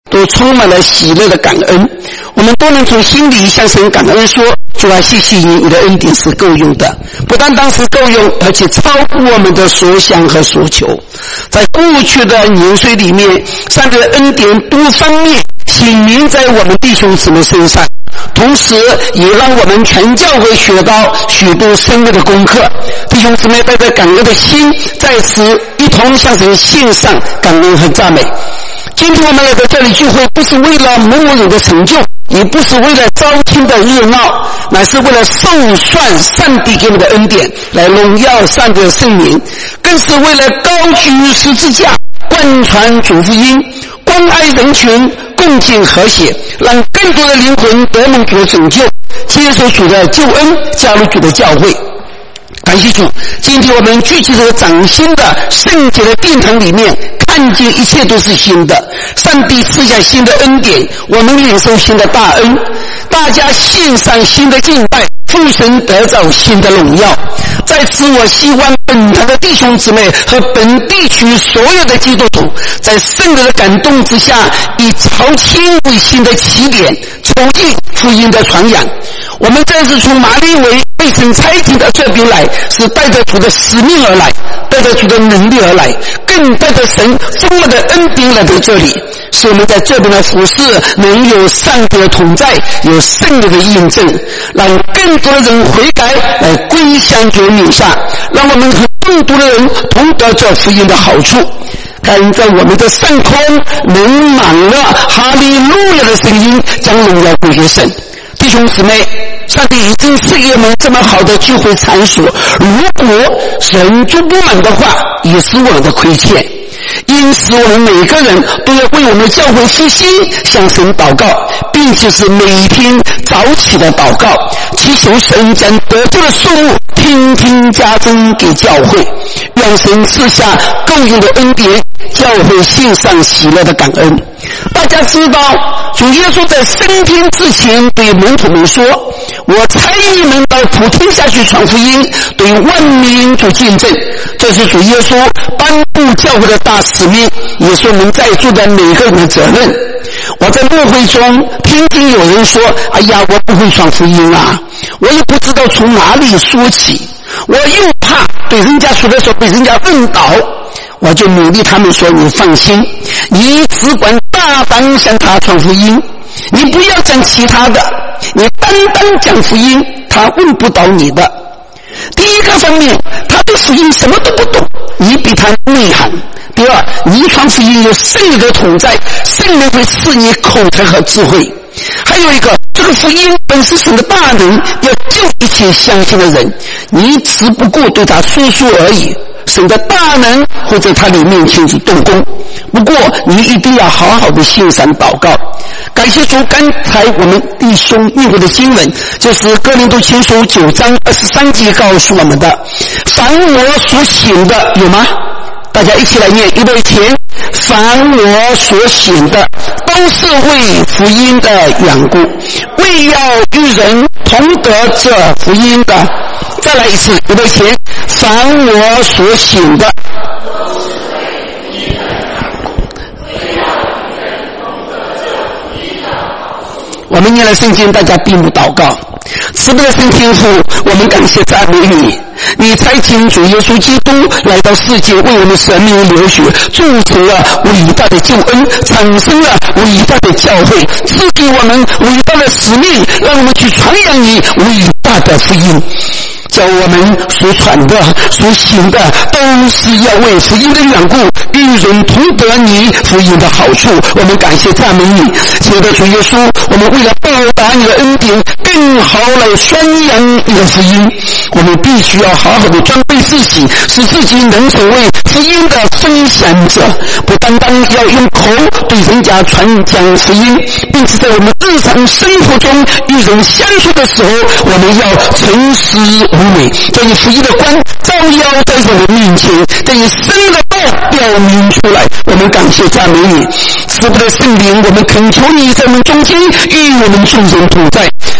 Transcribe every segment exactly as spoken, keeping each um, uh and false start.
都充满了喜乐的感恩。我们都能从心里向神感恩说，主啊，谢谢你，你的恩典是够用的，不单单是够用，而且超过我们的所想和所求。在过去的年岁里面，上帝的恩典多方面显明在我们弟兄姊妹身上，同时也让我们全教会学到许多深入的功课。弟兄姊妹带着感恩的心，在此一同向神献上感恩和赞美。今天我们来到这里聚会，不是为了某某人的成就，也不是为了招亲的热闹，乃是为了受算上帝给我们的恩典，来荣耀上帝的圣名，更是为了高举十字架，贯传主福音，关爱人群，共建和谐，让更多的灵魂得蒙主的拯救，接受主的救恩，加入主的教会。感谢主，今天我们聚集在崭新的圣洁的殿堂里面，看见一切都是新的。上帝赐下新的恩典，我们领受新的大恩，大家献上新的敬拜，父神得着新的荣耀。在此，我希望本堂的弟兄姊妹和本地区所有的基督徒，在圣灵的感动之下，以朝清为新的起点，促进福音的传扬。我们这次从马利维被神差遣到这边来，是带着主的使命而来，带着主的能力而来，更带着神丰富的恩典来到这里，使我们在这边的服事能有上帝的同在，有圣灵的印证，让更多的人悔改，来归向主名下，让我们和更多的人同得这福音的好处。看在我们的上空能满了哈利路亚的声音，将荣耀归给神。弟兄姊妹，上帝已经赐给我们这么好的聚会场所，如果神住不满的话，也是我们的亏欠。因此我们每个人都要为我们的教会复兴向神祷告，并且是每天早起的祷告，祈求神将得救的数目天天加增给教会，愿神赐下够用的恩典，教会献上喜乐的感恩。大家知道，主耶稣在升天之前对门徒们说，我差你们到普天下去传福音，对万民做见证。这是主耶稣颁布教会的大使命，也是我们在座的每个人的责任。我在牧会中听听有人说，哎呀，我不会传福音啊，我也不知道从哪里说起，我又怕对人家说的时候被人家问倒，我就努力他们说，你放心，你只管大胆向他传福音，你不要讲其他的，你单单讲福音，他问不倒你的。第一个方面，他对福音什么都不懂，你比他内行。第二，你传福音有圣灵的同在，圣灵会赐你口才和智慧。还有一个，这个福音本是神的大能，要救一切相信的人，你只不过对他说说而已，神的大能会在他的面前去动工。不过你一定要好好的献上祷告。感谢主，刚才我们弟兄念过的经文，就是哥林多前书九章二十三节告诉我们的，凡我所行的，有吗？大家一起来念，预备前，凡我所行的，都是为福音的缘故，为要与人同得这福音的。再来一次，预备前，凡我所行的，我们念了圣经，大家闭目祷告。慈悲的圣天父，我们感谢赞美你，你差遣主耶稣基督来到世界，为我们生命流血，铸成了伟大的救恩，产生了伟大的教会，赐给我们伟大的使命，让我们去传扬你伟大的福音。叫我们所传的所行的都是要为福音的缘故，与人同得你福音的好处。我们感谢赞美你，亲爱的主耶稣，我们为了报答你的恩典，更好来宣扬你的福音，我们必须要好好的装备自己，使自己能成为福音的分享者，不单单要用口对人家传讲福音，并且在我们日常生活中与人相处的时候，我们要诚实无伪，将你福音的光照耀在我们面前，将你生命的道表明出来。我们感谢赞美你，慈悲的圣灵，我们恳求你在我们中间与我们众人同在，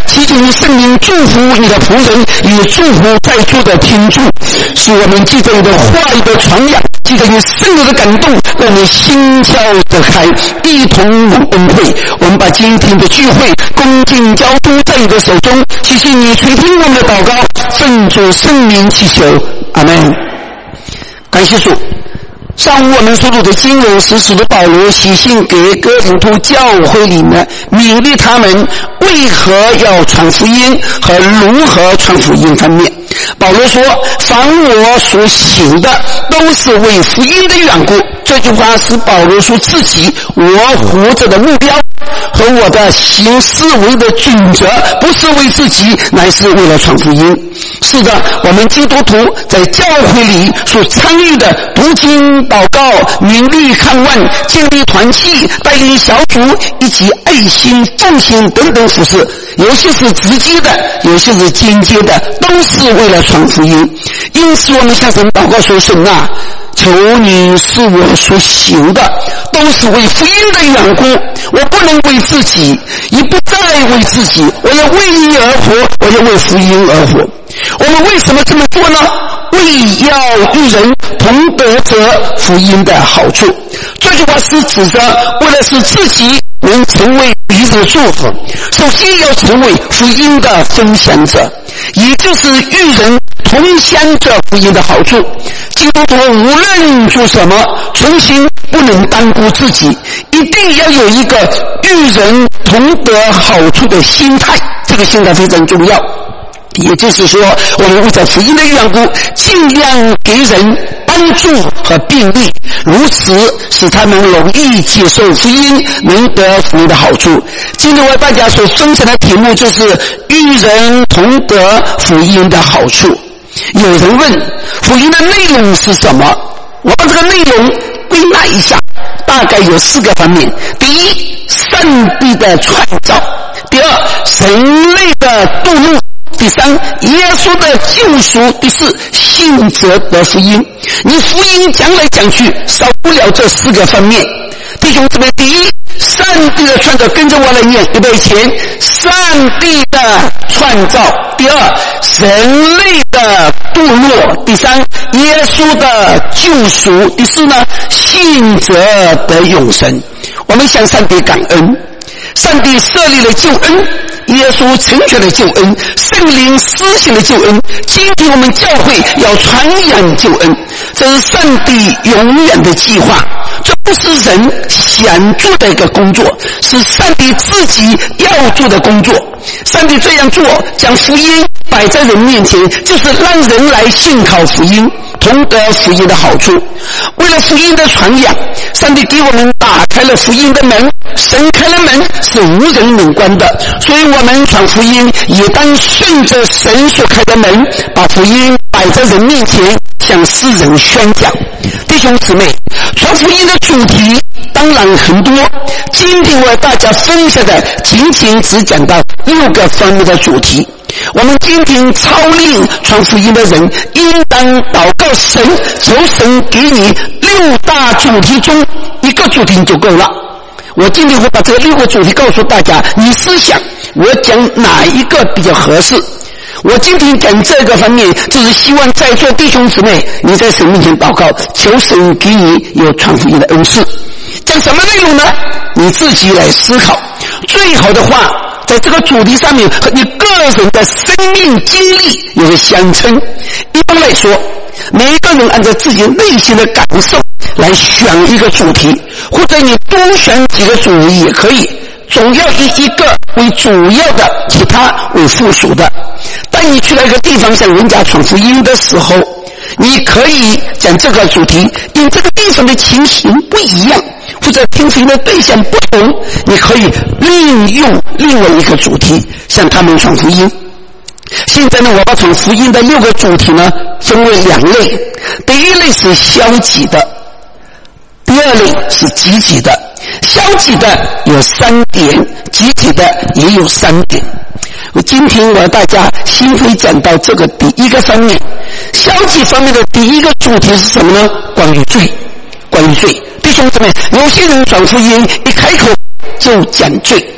祈求你圣灵祝福你的仆人，也祝福在座的听众，使我们记着你的话语的传扬，记着你圣灵的感动，让你心窍得开，一同恩惠。我们把今天的聚会恭敬交托在你的手中，谢谢你垂听我们的祷告，奉主圣名祈求，阿们。感谢主。上午我们所读的经文是使徒保罗写信给哥林多教会里面勉励他们为何要传福音和如何传福音方面。保罗说，凡我所行的都是为福音的缘故。这句话是保罗说自己我活着的目标和我的行思维的准则，不是为自己，乃是为了传福音。是的，我们基督徒在教会里所参与的读经、祷告、勉励看望、建立团契、带领小组以及爱心奉献等等服事，有些是直接的，有些是间接的，都是为了传福音。因此我们向神祷告说，神啊，求你使我所行的都是为福音的缘故，我不能为自己，也不再为自己，我要为你而活，我要为福音而活。我们为什么这么做呢？为要与人同得着福音的好处。这句话是指着为了使自己能成为彼此的祝福，首先要成为福音的分享者，也就是与人同享着福音的好处。基督徒无论做什么，存心不能单顾自己，一定要有一个与人同得好处的心态，这个心态非常重要。也就是说，我们为着福音的缘故，尽量给人帮助和便利，如此使他们容易接受福音，能得福音的好处。今天为大家所分享的题目就是与人同得福音的好处。有人问，福音的内容是什么？我把这个内容归纳一下，大概有四个方面。第一，上帝的创造；第二，人类的堕落；第三，耶稣的救赎；第四，信则得福音。你福音讲来讲去，少不了这四个方面。弟兄姊妹，第一，上帝的创造，跟着我来念，预备前，上帝的创造；第二，人类的堕落；第三，耶稣的救赎；第四呢，信则得永生。我们向上帝感恩，上帝设立了救恩，耶稣成全了救恩，圣灵施行了救恩。今天我们教会要传扬救恩，这是上帝永远的计划，这不是人想做的一个工作，是上帝自己要做的工作。上帝这样做，将福音摆在人面前，就是让人来信靠福音，同得福音的好处。为了福音的传扬，上帝给我们打开了福音的门，神开了门是无人能关的，所以我们传福音也当顺着神所开的门，把福音摆在人面前，向世人宣讲。弟兄姊妹，传福音的主题当然很多，今天为大家分享的仅仅只讲到六个方面的主题。我们今天操练传福音的人，应当祷告神，求神给你六大主题中一个主题就够了。我今天会把这六个主题告诉大家，你思想我讲哪一个比较合适。我今天讲这个方面，就是希望在座弟兄姊妹，你在神面前祷告，求神给你有传福音的恩赐。讲什么内容呢？你自己来思考。最好的话，在这个主题上面和你个人的生命经历有个相称。一般来说，每一个人按照自己内心的感受来选一个主题，或者你多选几个主题也可以，总要以一个为主要的，其他为附属的。当你去到一个地方向人家传福音的时候，你可以讲这个主题，因这个地方的情形不一样，或者听福音的对象不同，你可以利用另外一个主题向他们传福音。现在呢，我把传福音的六个主题呢分为两类，第一类是消极的，第二类是积极的。消极的有三点，积极的也有三点。我今天我要大家先会讲到这个第一个方面。消极方面的第一个主题是什么呢？关于罪。关于罪，弟兄姊妹，有些人传福音一开口就讲罪，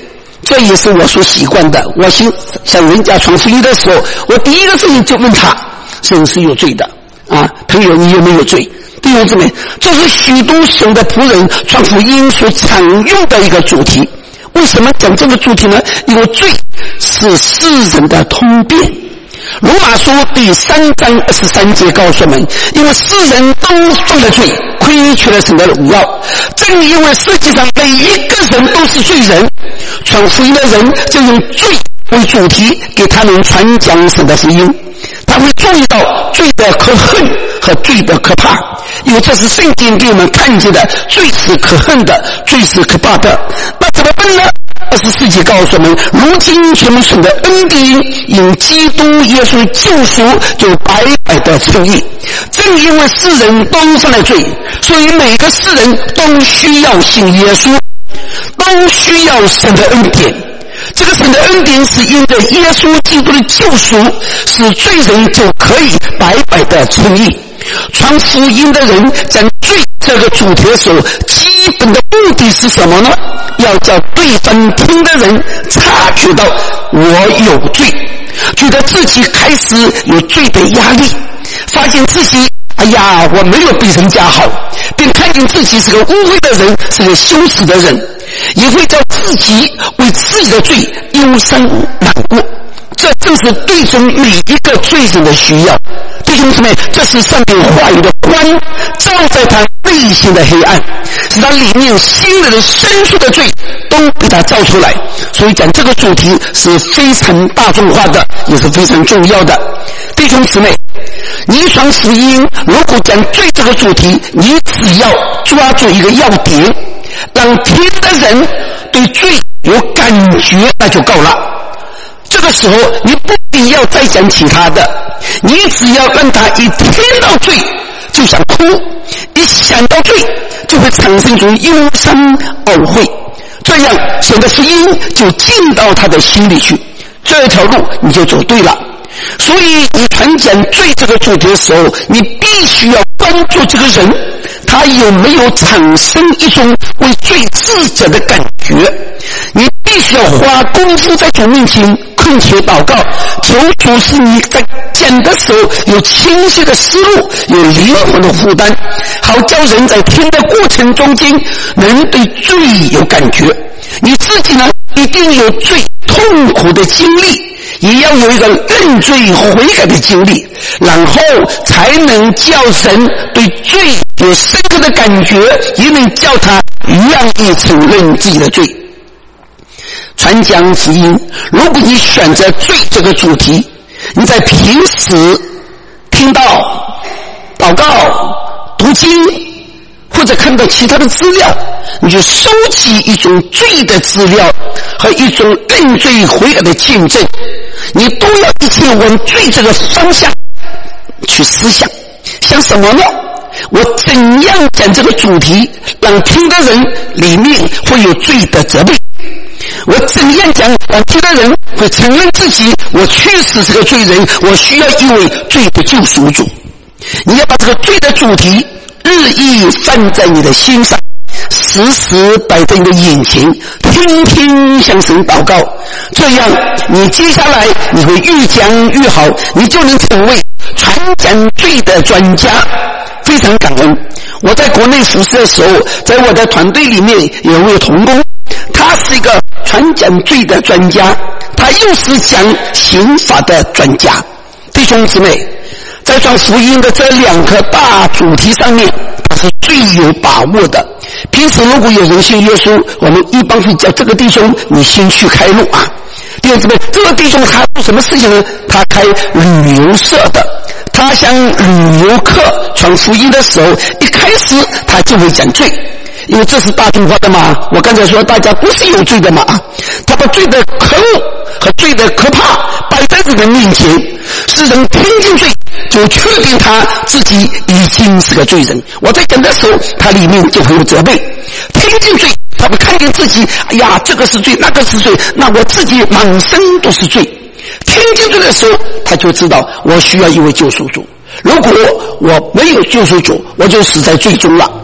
这也是我所习惯的。我向向人家传福音的时候，我第一个事情就问他是不是有罪的啊？朋友，你有没有罪？弟兄姊妹，这是许多神的仆人传福音所常用的一个主题。为什么讲这个主题呢？因为罪是世人的通病。罗马书第三章二十三节告诉我们，因为世人都犯了罪，亏缺了神的荣耀。正因为世界上每一个人都是罪人，传福音的人就用罪为主题给他们传讲神的福音。他会注意到罪的可恨和罪的可怕，因为这是圣经给我们看见的，罪是可恨的，罪是可怕的。那怎么办呢？二十世纪告诉我们，如今全们神的恩典因基督耶稣救赎就白白的称义。正因为世人都犯了罪，所以每个世人都需要信耶稣，都需要神的恩典。这个神的恩典是因着耶稣基督的救赎，使罪人就可以白白的称义。传福音的人讲罪这个主题的时候，基本的目的是什么呢？要叫对方听的人察觉到我有罪，觉得自己开始有罪的压力，发现自己哎呀我没有比人家好，并看见自己是个污秽的人，是个羞耻的人，也会叫自己为自己的罪忧伤难过。这正是对准每一个罪人的需要。弟兄姊妹，这是上帝话语的光，照在他内心的黑暗，使他里面心里的深处的罪都被他照出来。所以讲这个主题是非常大众化的，也是非常重要的。弟兄姊妹，你传福音如果讲罪这个主题，你只要抓住一个要点，让听的人对罪有感觉，那就够了。这个时候你不必要再讲其他的，你只要让他一听到罪就想哭，一想到罪就会产生一种忧伤懊悔，这样神的福音就进到他的心里去，这条路你就走对了。所以你传讲罪这个主题的时候，你必须要关注这个人他有没有产生一种为罪自责的感觉。你必须要花功夫在主面前恳切祷告，求主使你在讲的时候有清晰的思路，有灵魂的负担，好叫人在听的过程中间能对罪有感觉。你自己呢，一定有最痛苦的经历，也要有一个认罪悔改的经历，然后才能叫人对罪有深刻的感觉，也能叫他愿意承认自己的罪。传讲福音，如果你选择罪这个主题，你在平时听到祷告读经或者看到其他的资料，你就收集一种罪的资料和一种认罪悔改的见证，你都要一起往罪这个方向去思想。想什么呢？我怎样讲这个主题让听的人里面会有罪的责备，我怎样讲让听的人会承认自己我确实是个罪人，我需要一位罪的救赎主。你要把这个罪的主题日益放在你的心上，时时摆在你的眼前，天天向神祷告，这样你接下来你会越讲越好，你就能成为传讲罪的专家。非常感恩，我在国内服侍的时候，在我的团队里面有一位同工，他是一个传讲罪的专家，他又是讲刑法的专家。弟兄姊妹，在传福音的这两个大主题上面，他是最有把握的。平时如果有人信耶稣，我们一般会叫这个弟兄你先去开路啊。弟兄姊妹，这个弟兄他做什么事情呢？他开旅游社的，他向旅游客传福音的时候，一开始他就会讲罪，因为这是大众化的嘛。我刚才说大家不是有罪的嘛，他把罪的可恶和罪的可怕摆在这个面前，使人听进罪就确定他自己已经是个罪人。我在讲的时候，他里面就会有责备，听进罪他会看见自己，哎呀这个是罪那个是罪，那我自己满身都是罪。听进罪的时候，他就知道我需要一位救赎主，如果我没有救赎主，我就死在罪中了。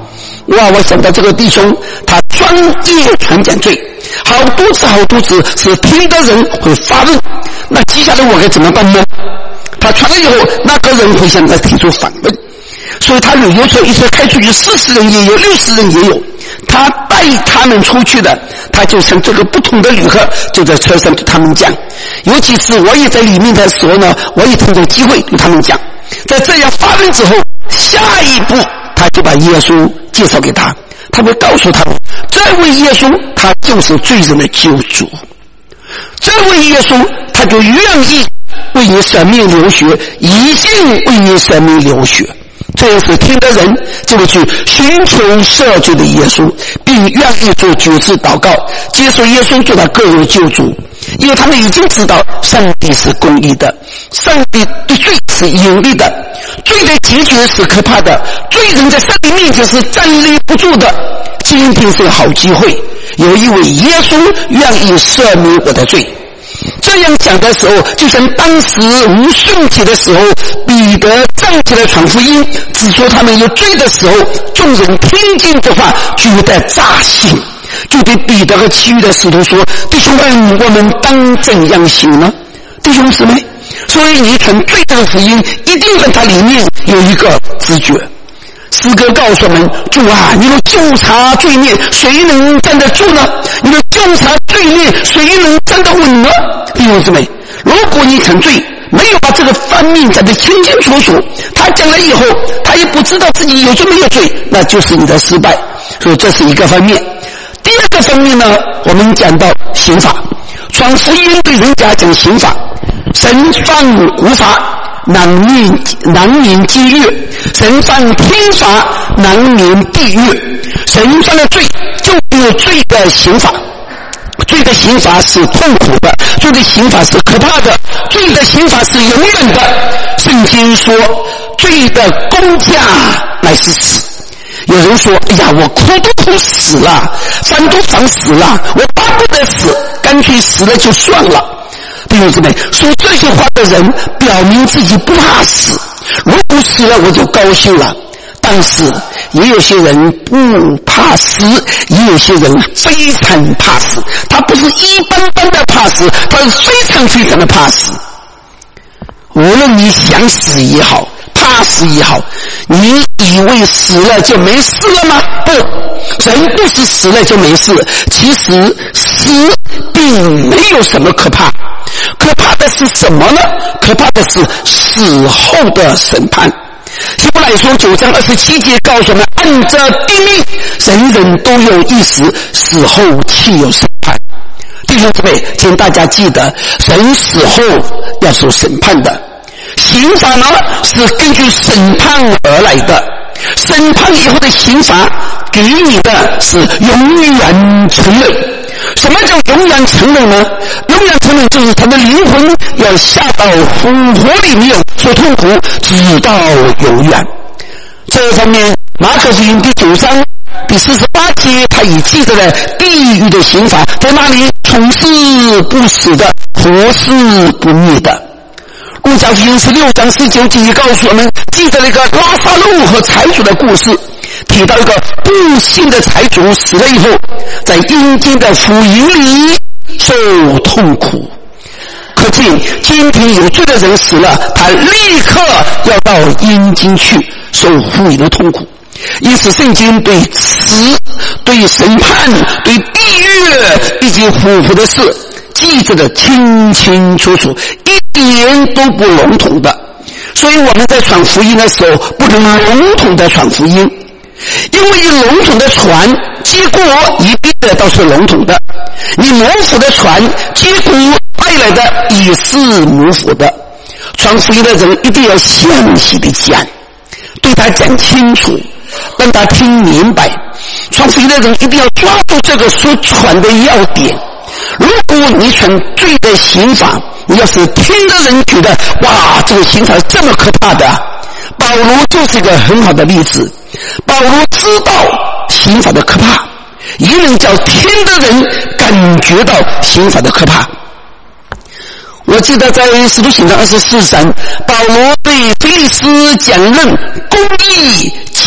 哇，我想到这个弟兄他专业传讲罪，好多次好多次是听的人会发问，那接下来我该怎么办呢？他传了以后，那个人会向他提出反问，所以他旅游车一车开出去，四十人也有，六十人也有，他带他们出去的，他就向这个不同的旅客就在车上对他们讲，尤其是我也在里面的时候呢，我也趁着机会对他们讲，在这样发问之后，下一步他就把耶稣介绍给他，他会告诉他们，这位耶稣他就是罪人的救主，这位耶稣他就愿意为你舍命流血，一定为你舍命流血。这也是听的人就会去寻求赦罪的耶稣，并愿意做举世祷告，接受耶稣做他个人救主，因为他们已经知道上帝是公义的，上帝对罪是有利的，罪的结局是可怕的，罪人在上帝面前是站立不住的。今天是个好机会，有一位耶稣愿意赦免我的罪。这样讲的时候，就像当时无顺节的时候，彼得站起来传福音，指出他们有罪的时候，众人听见这话，觉得扎心，就对彼得和其余的使徒说：“弟兄们，我们当怎样行呢？”弟兄姊妹，所以你传罪的福音，一定在它里面有一个直觉。诗歌告诉我们：主啊，你们纠察罪孽，谁能站得住呢？你们纠察罪孽，谁能站得稳呢？弟兄姊妹，如果你承罪，没有把这个方面讲得清清楚楚，他讲了以后，他也不知道自己有罪没有罪，那就是你的失败。所以这是一个方面。第二个方面呢，我们讲到刑法，传福音对人家讲刑法，神放无法，难免难免监狱，神犯天罚，难免地狱。神犯了罪，就有罪的刑罚，罪的刑罚是痛苦的，罪的刑罚是可怕的，罪的刑罚是永远的。圣经说，罪的工价乃是死。有人说：“哎呀，我哭都哭死了，烦都烦死了，我巴不得死，干脆死了就算了。”弟兄姊妹，说这些话的人表明自己不怕死，如果死了我就高兴了。但是也有些人不怕死，也有些人非常怕死，他不是一般般的怕死，他是非常非常的怕死。无论你想死也好，怕死也好，你以为死了就没事了吗？不，人不是死了就没事，其实死并没有什么可怕，可怕的是什么呢？可怕的是死后的审判。希伯来书九章二十七节告诉我们，按着定命，人人都有一死，死后岂有审判。弟兄姊妹，请大家记得，人死后要受审判的。刑罚呢，是根据审判而来的，审判以后的刑罚给你的是永远承认。什么叫永远承认呢？永远承认就是他的灵魂要下到复活里面受痛苦，直到永远。这方面，马可福音第九章第四十八节，他已记载了地狱的刑罚，在那里从事不死的，活是不灭的。路加福音十六章十九节告诉我们，记载了一个拉撒路和财主的故事，提到一个不幸的财主死了以后，在阴间的府营里受痛苦。可见今天有罪的人死了，他立刻要到阴间去受府营的痛苦。因此圣经对死、对审判、对地狱以及复活的事记载的清清楚楚，一点都不笼统的。所以我们在传福音的时候，不能笼统的传福音，因为笼统的传，结果一定的都是笼统的；你模糊的传，结果带来的也是模糊的。传福音的人一定要详细的讲，对他讲清楚，让他听明白。传福音的人一定要抓住这个所传的要点。如果你传罪的刑罚，你要是听的人觉得哇，这个刑罚这么可怕的，保罗就是一个很好的例子。保罗知道刑罚的可怕，也能叫听的人感觉到刑罚的可怕。我记得在使徒行传二十四章，保罗对腓力斯讲论公义、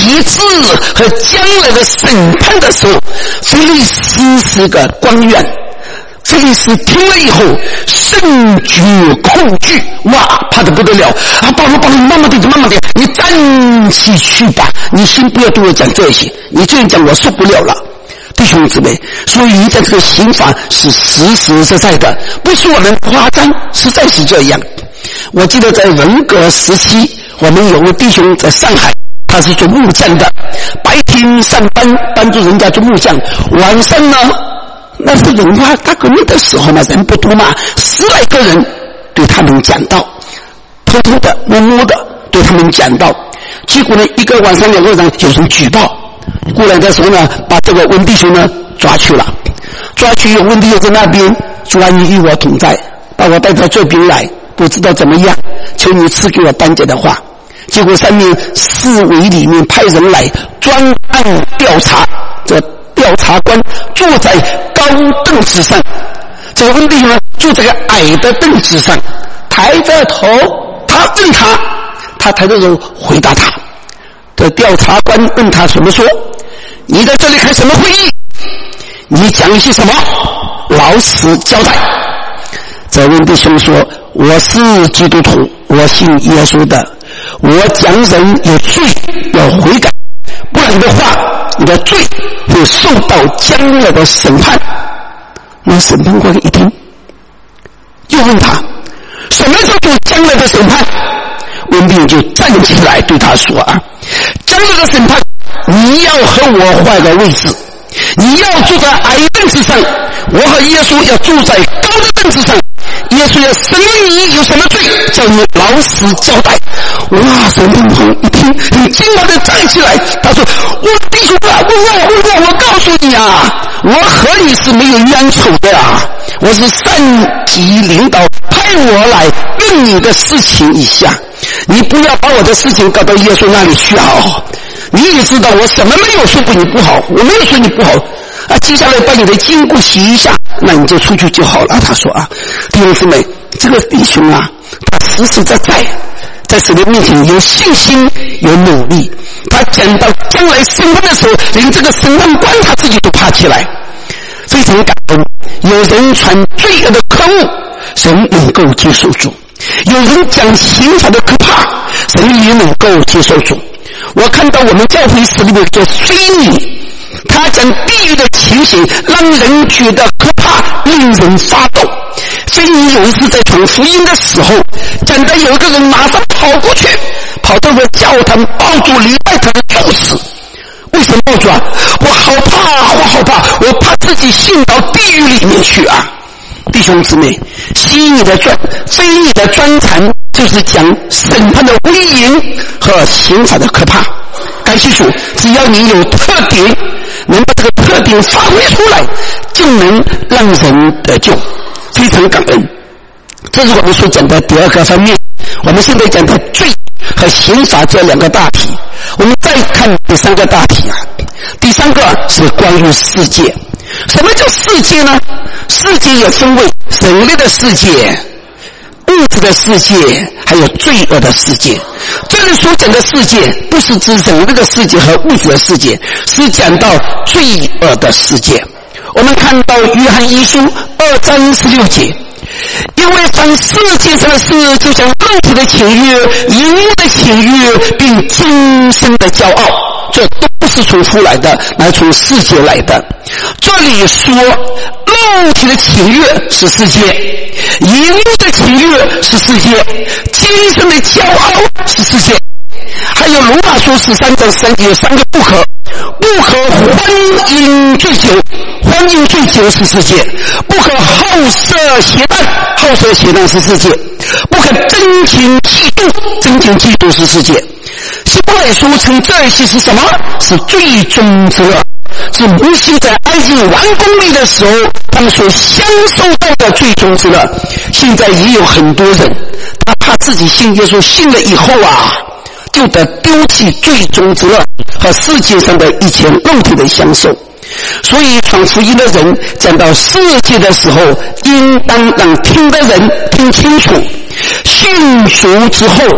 极致和将来的审判的时候，菲利斯是个官员，菲利斯听了以后甚觉恐惧，哇，怕得不得了啊！保罗，保罗，慢慢点，慢慢点，你站起去吧，你先不要对我讲这些，你这样讲我受不了了。弟兄姊妹，所以在这个刑罚是实实在在的，不是我们夸张，实在是这样。我记得在文革时期，我们有个弟兄在上海，他是做木匠的，白天上班帮助人家做木匠，晚上呢，那是文化大革命的时候嘛，人不多嘛，十来个人对他们讲道，偷偷的摸摸的对他们讲道，结果呢，一个晚上两个人有人举报过来的时候呢，把这个温弟兄呢抓去了，抓去有温弟兄在那边，主啊，你与我同在，把我带到这边来，不知道怎么样，求你赐给我单结的话。结果上面市委里面派人来专案调查，这调查官坐在高凳子上，这个温弟兄呢坐在个矮的凳子上，抬着头，他问他，他抬着头回答他。这调查官问他怎么说，你在这里开什么会议，你讲一些什么，老实交代。这温弟兄说，我是基督徒，我信耶稣的，我讲人有罪要悔改，不然的话你的罪会受到将来的审判。那审判官一听又问他，什么叫做将来的审判？温弟兄就站起来对他说啊，将来的审判你要和我换个位置，你要坐在矮凳子上，我和耶稣要坐在高的凳子上，耶稣要审问你有什么罪，叫你老实交代。哇，审判官一听很惊讶的站起来，他说，我弟兄啊，我我我我告诉你啊，我和你是没有冤仇的啊，我是上级领导派我来问你的事情一下，你不要把我的事情搞到耶稣那里去啊！你也知道我什么没有说过你不好，我没有说你不好啊。接下来把你的经过洗一下，那你就出去就好了。他说啊，弟兄姊妹，这个弟兄啊，他实实在在在神的面前有信心有努力，他讲到将来审判的时候，连这个审判官他自己都怕起来，非常感动。有人传罪恶的科目，神能够接受住；有人讲刑罚的可怕，神也能够接受住。我看到我们教会史里面做非尼，他讲地狱的情形让人觉得可怕，令人发抖。非尼有一次在传福音的时候，讲到有一个人马上跑过去，跑到了教堂抱住礼拜堂的柱子。为什么抱住啊？我好怕，我好怕，我怕自己陷到地狱里面去啊！弟兄姊妹，西尼的专非尼的专长就是讲审判的威严和刑罚的可怕。感谢主，只要你有特点，能把这个特点发挥出来，就能让人得救。非常感恩。这是我们所讲的第二个方面。我们现在讲的罪和刑罚这两个大题，我们再看第三个大题啊。第三个是关于世界。什么叫世界呢？世界也分为人类的世界、物质的世界，还有罪恶的世界。这里所讲的世界不是指人类的世界和物质的世界，是讲到罪恶的世界。我们看到约翰一书二章十六节，因为凡世界上的事，就像肉体的情欲、淫欲的情欲，并今生的骄傲，这都不是从父来的，乃从世界来的。这里说肉体的情欲是世界，淫欲的情欲是世界，今生的骄傲是世界。还有罗马书十三章三节有三个不可，不可欢饮醉酒，欢饮醉酒是世界；不可好色邪荡，好色邪荡是世界；不可真情嫉妒，真情嫉妒是世界。希伯来书称这些是什么？是最终之乐，是摩西在埃及王宫里的时候他们所享受到的最终之乐。现在也有很多人，他怕自己信耶稣，信了以后啊，就得丢弃最终之乐和世界上的一切肉体的享受。所以传福音的人讲到世界的时候，应当让听的人听清楚，信主之后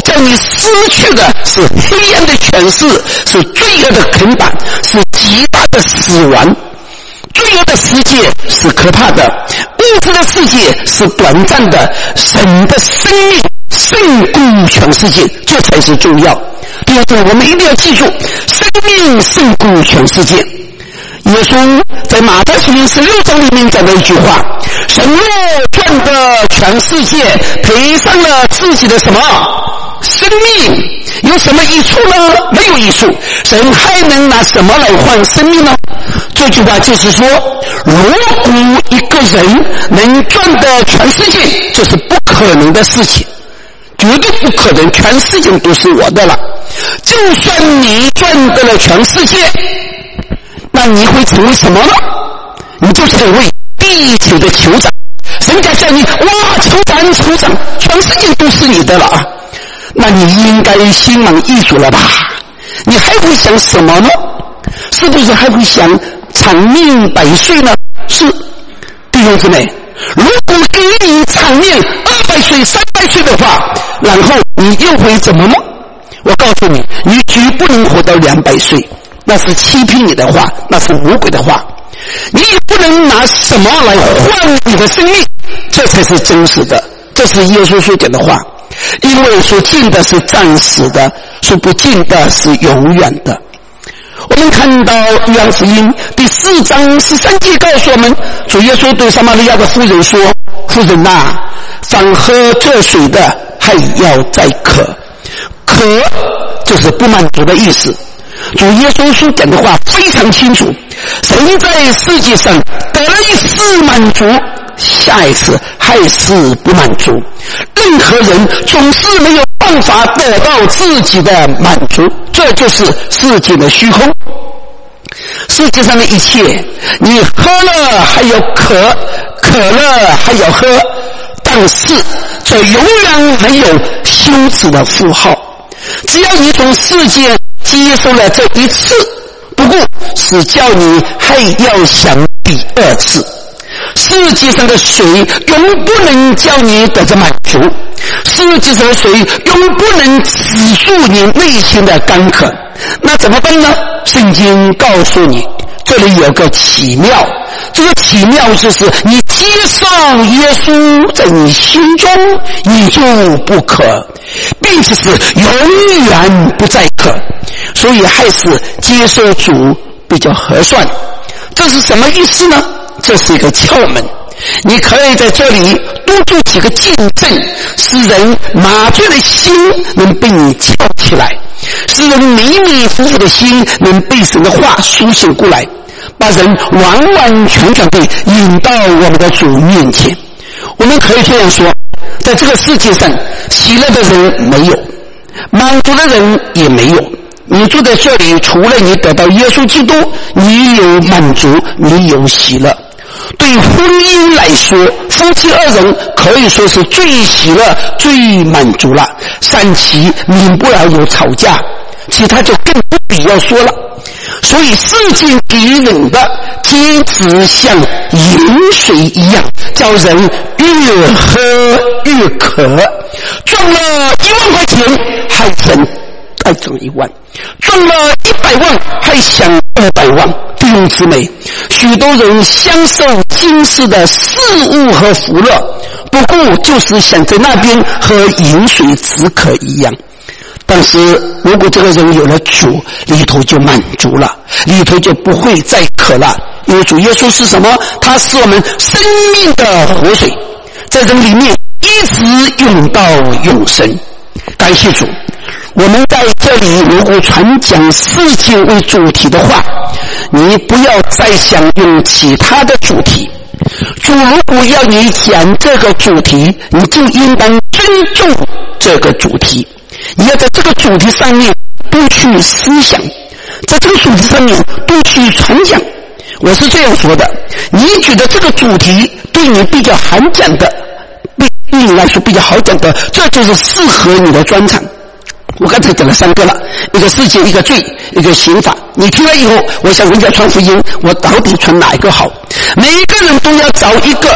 叫你失去的是黑暗的权势，是罪恶的捆绑，是极大的死亡。罪恶的世界是可怕的，物质的世界是短暂的，神的生命胜过全世界，这才是重要。第二个，我们一定要记住，生命胜过全世界。耶稣在马太福音十六章里面讲的一句话：神若赚得全世界，赔上了自己的什么生命，有什么益处呢？没有益处。神还能拿什么来换生命呢？这句话就是说，如果一个人能赚得全世界，这是不可能的事情，绝对不可能，全世界都是我的了。就算你赚得了全世界，那你会成为什么呢？你就成为地球的酋长。人家叫你哇，酋长酋长，全世界都是你的了啊！那你应该心满意足了吧？你还会想什么呢？是不是还会想长命百岁呢？是，弟兄姊妹，如果给你长命二百岁、三百岁的话，然后你又会怎么呢？我告诉你，你绝不能活到两百岁。那是欺骗你的话，那是魔鬼的话。你也不能拿什么来换你的生命，这才是真实的。这是耶稣所讲的话。因为所尽的是暂时的，所不尽的是永远的。我们看到约翰福音第四章十三节告诉我们，主耶稣对撒玛利亚的妇人说：妇人呐、啊，凡喝这水的还要再渴。渴就是不满足的意思。主耶稣所讲的话非常清楚，神在世界上得了一次满足，下一次还是不满足。任何人总是没有办法得到自己的满足，这就是世界的虚空。世界上的一切，你喝了还有渴，渴了还要喝，但是这永远没有休止的符号。只要你从世界接受了这一次，不过是叫你还要想第二次。世界上的水永不能叫你得着满足，世界上的水永不能止住你内心的干渴。那怎么办呢？圣经告诉你，这里有个奇妙，这个奇妙就是你接受耶稣在你心中，你就不渴，并且是永远不再渴，所以还是接受主比较合算。这是什么意思呢？这是一个窍门，你可以在这里多做几个见证，使人麻醉的心能被你撬起来，使人迷迷糊糊的心能被神的话苏醒过来，把人完完全全地引到我们的主面前。我们可以这样说，在这个世界上，喜乐的人没有，满足的人也没有。你住在这里，除了你得到耶稣基督，你有满足，你有喜乐。对婚姻来说，夫妻二人可以说是最喜乐、最满足了，善其免不了有吵架，其他就更不必要说了。所以世界给人的皆只像饮水一样，叫人越喝越渴。赚了一万块钱还想再挣一万，赚了一百万还想二百万。弟兄姊妹，许多人享受今世的事物和福乐，不过就是想在那边和饮水止渴一样。但是如果这个人有了主，里头就满足了，里头就不会再渴了。因为主耶稣是什么？他是我们生命的活水，在人里面一直涌到永生。感谢主，我们在这里如果传讲世界为主题的话，你不要再想用其他的主题。主如果要你讲这个主题，你就应当尊重这个主题，你要在这个主题上面多去思想，在这个主题上面多去传讲。我是这样说的，你觉得这个主题对你比较好讲的，对你来说比较好讲的，这就是适合你的专长。我刚才讲了三个了，一个世界，一个罪，一个刑法。你听了以后，我想人家传福音，我到底传哪一个好？每一个人都要找一个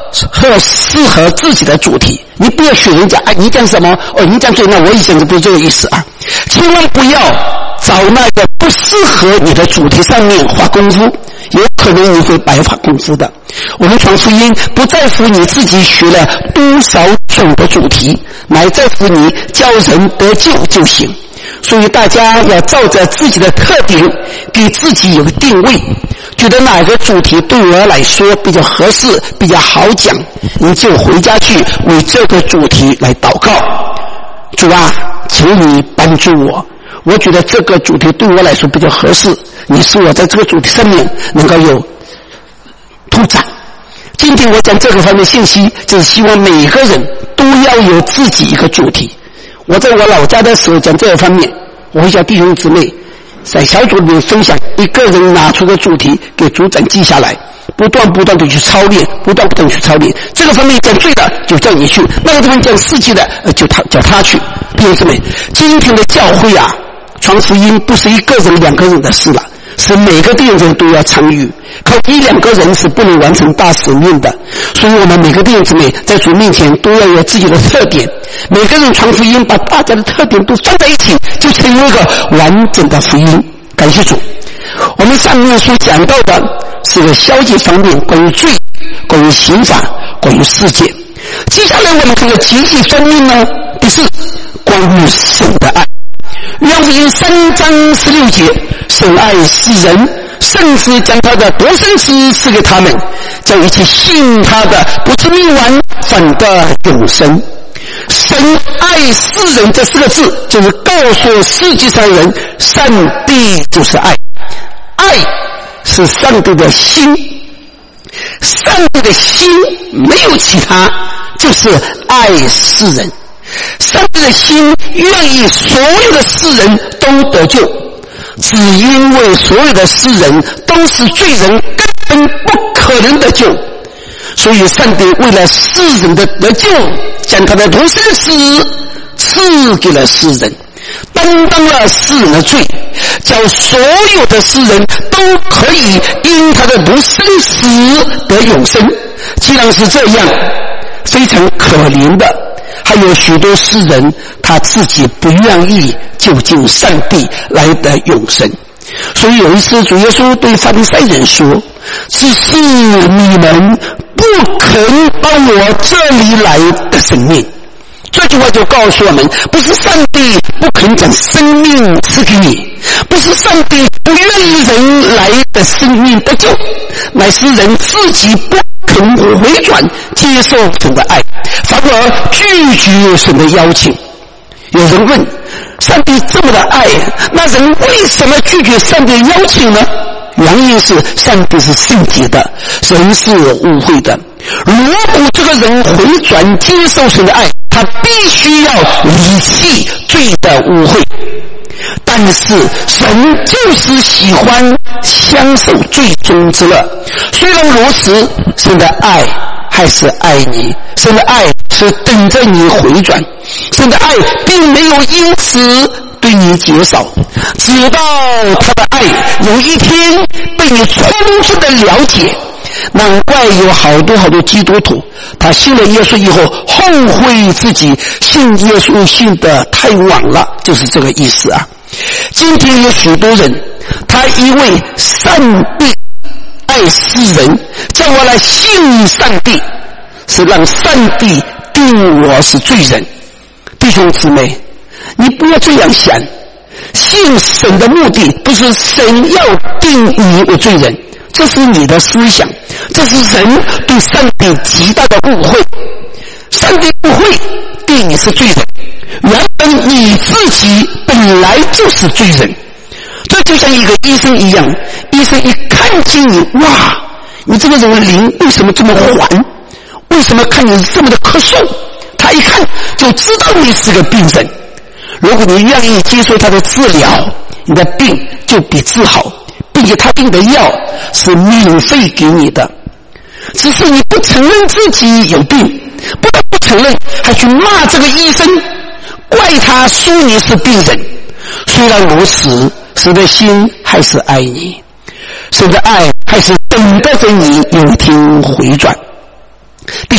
和适合自己的主题。你不要学人家，哎，你讲什么？哦，你讲对，那我也讲的不是这个意思啊！千万不要找那个不适合你的主题上面花功夫，有可能你会白花功夫的。我们传福音不在乎你自己学了多少种的主题，乃在乎你教人得救就行。所以大家要照着自己的特点给自己有个定位，觉得哪个主题对我来说比较合适比较好讲，你就回家去为这个主题来祷告。主啊，请你帮助我，我觉得这个主题对我来说比较合适，你使我在这个主题上面能够有拓展。今天我讲这个方面信息，就是希望每个人都要有自己一个主题。我在我老家的时候讲这个方面，我会叫弟兄姊妹在小组里面分享，一个人拿出的主题给组长记下来，不断不断的去操练，不断不断地去操练。这个方面讲对的就叫你去，那个地方讲世纪的就他叫他去。弟兄姊妹，今天的教会啊，传福音不是一个人两个人的事了，是每个弟兄姊妹都要参与，靠一两个人是不能完成大使命的。所以我们每个弟兄姊妹在主面前都要有自己的特点，每个人传福音把大家的特点都放在一起，就成为一个完整的福音。感谢主。我们上面所讲到的是个消极方面，关于罪，关于刑法，关于世界。接下来我们看到积极方面呢，第四，关于神的爱。约翰福音三章十六节，神爱世人，甚至将他的独生子赐给他们，叫一切信他的不至灭亡，反得永生。神爱世人这四个字，就是告诉世界上人，上帝就是爱。爱是上帝的心，上帝的心没有其他，就是爱世人。上帝的心愿意所有的世人都得救，只因为所有的世人都是罪人，根本不可能得救。所以上帝为了世人的得救，将他的独生子赐给了世人，担当了世人的罪，叫所有的世人都可以因他的独生子得永生。既然是这样，非常可怜的还有许多世人，他自己不愿意就近上帝来得永生。所以有一次主耶稣对法利赛人说，只是你们不肯到我这里来的生命。这句话就告诉我们，不是上帝不肯将生命赐给你，不是上帝不愿意人来的生命得救，乃是人自己不肯回转接受神的爱，反而拒绝神的邀请。有人问，上帝这么的爱，那人为什么拒绝上帝的邀请呢？原因是上帝是圣洁的，人是污秽的。如果这个人回转接受神的爱，他必须要离弃罪的污秽。但是神就是喜欢享受罪中之乐。虽然如此，神的爱还是爱你，神的爱是等着你回转，神的爱并没有因此对你减少，直到他的爱有一天被你充分的了解。难怪有好多好多基督徒，他信了耶稣以后后悔自己信耶稣信得太晚了，就是这个意思啊。今天有许多人，他以为上帝爱世人，叫我来信上帝，是让上帝定我是罪人。弟兄姊妹，你不要这样想，信神的目的不是神要定你为罪人，这是你的思想，这是人对上帝极大的误会。上帝不会定你是罪人，原本你自己本来就是罪人。这就像一个医生一样，医生一看见你，哇，你这个人灵为什么这么缓？为什么看你这么的咳嗽？他一看就知道你是个病人。如果你愿意接受他的治疗，你的病就比治好，并且他定的药是免费给你的。只是你不承认自己有病，不但不承认，还去骂这个医生，怪他说你是病人。虽然如此，神的心还是爱你，神的爱还是等待着你有一天回转。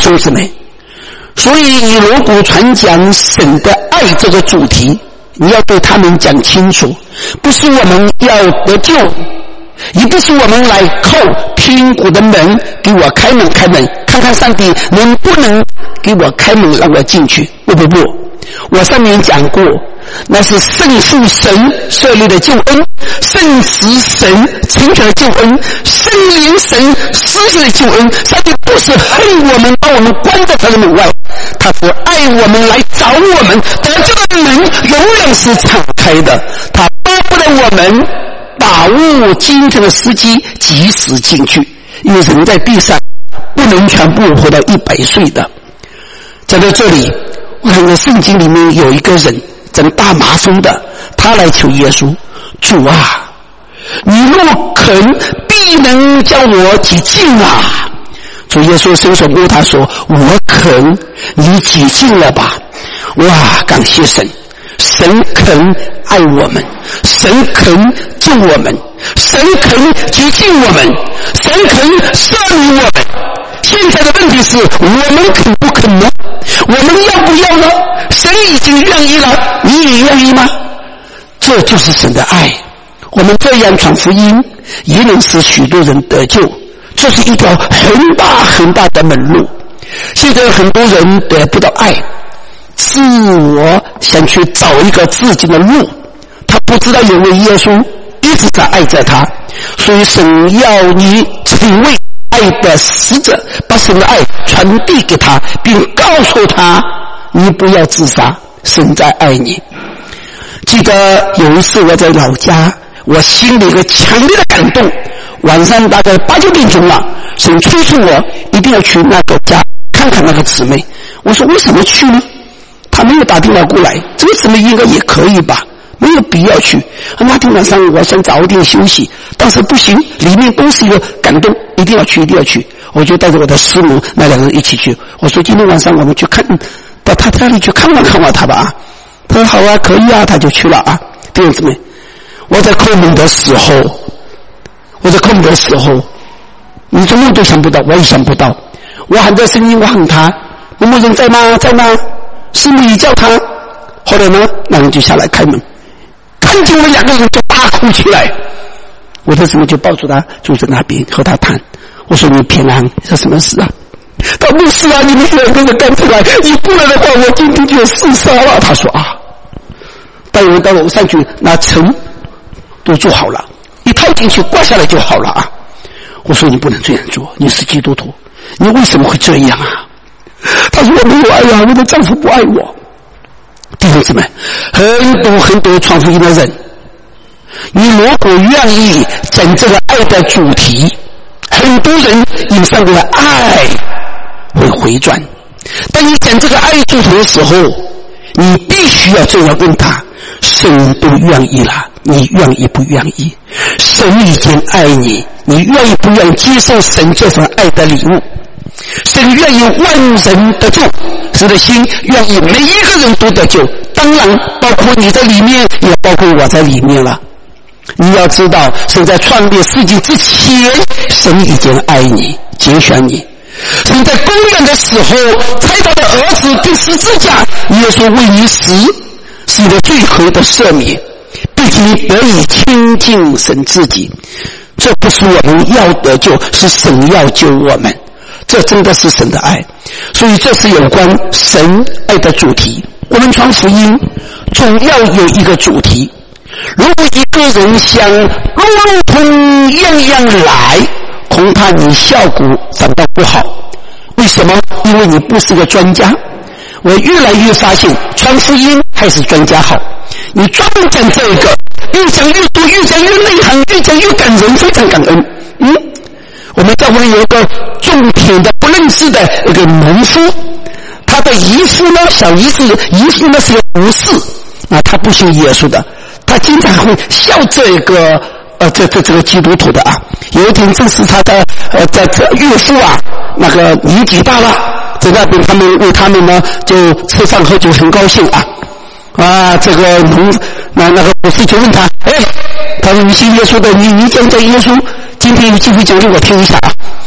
兄姊妹，所以你如果传讲神的爱这个主题，你要对他们讲清楚，不是我们要得救，也不是我们来叩天国的门，给我开门开门，看看上帝能不能给我开门让我进去。不不不，我上面讲过，那是圣父神设立的救恩，圣子神成全的救恩，圣灵神施行的救恩。上帝不是恨我们，把我们关在他的门外，他是爱我们来找我们，得救的门永远是敞开的，他巴不得我们把握今天的时机，及时进去。因为人在地上不能全部活到一百岁的。讲到这里，我看到圣经里面有一个人整大麻风的，他来求耶稣，主啊，你若肯，必能将我挤净啊。主耶稣伸手摸他说，我肯，你挤净了吧。哇，感谢神，神肯爱我们，神肯救我们，神肯洁净我们，神肯赦免我们。现在的问题是，我们肯不肯呢？我们要不要呢？神已经愿意了，你也愿意吗？这就是神的爱。我们这样传福音，也能使许多人得救，这是一条很大很大的门路。现在很多人得不到爱，自我想去找一个自己的路，他不知道有位耶稣一直在爱着他，所以神要你成为爱的使者，把神的爱传递给他，并告诉他你不要自杀，神在爱你。记得有一次我在老家，我心里有个强烈的感动，晚上大概八九点钟了，神催促我一定要去那个家看看那个姊妹。我说为什么去呢？他没有打电话过来，这个姊妹应该也可以吧，没有必要去。那天晚上我想早点休息，但是不行，里面都是一个感动，一定要去一定要去。我就带着我的师母那两个人一起去，我说今天晚上我们去看到他家里去看望看望他吧啊。他说好啊，可以啊，他就去了啊。弟兄姊妹，我在叩门的时候我在叩门的时候你怎么都想不到，我也想不到，我喊着声音，我喊他，某某人在吗？在吗？师母一叫他，后来呢，那人就下来开门，看见我们两个人就大哭起来。我的师母就抱住他，坐在那边和他谈。我说你平安，这什么事啊？他不是啊，你们两个人刚出来，你不来的话，我今天就自杀了。他说啊，带我们到楼上去，那城都做好了，一套进去挂下来就好了啊。我说你不能这样做，你是基督徒，你为什么会这样啊？他说我没有爱呀，我的丈夫不爱我。弟兄姊妹，很多很多传福音的人，你如果愿意讲这个爱的主题，很多人因上帝的爱会回转。当你讲这个爱主题的时候，你必须要这样问他，神都愿意了，你愿意不愿意？神已经爱你，你愿意不愿意接受神这份爱的礼物？神愿意万人得救，神的心愿意每一个人都得救，当然包括你在里面，也包括我在里面了。你要知道，神在创立世界之前，神已经爱你，拣选你。神在公元的时候，差他的儿子钉十字架，耶稣为你死，是你的罪悔的赦免，并且你得以亲近神自己。这不是我们要得救，是神要救我们。这真的是神的爱，所以这是有关神爱的主题。我们传福音总要有一个主题。如果一个人想路路通样样来，恐怕你效果反倒不好。为什么？因为你不是个专家。我越来越发现传福音还是专家好。你专门讲这个，越讲越多，越讲越内涵，越讲越感人，非常感恩。嗯，我们教会有一个种田的不认识的一个农夫，他的姨父呢，小姨子姨父呢是个护士啊，他不信耶稣的，他经常会笑这个呃这这这个基督徒的啊。有一天正是他的呃在这岳父啊那个年纪大了，在那边他们为他们呢就吃饭喝酒，很高兴啊啊这个农那那个护士就问他，哎，他说你信耶稣的，你你讲讲耶稣，今天有机会讲给我听一下啊。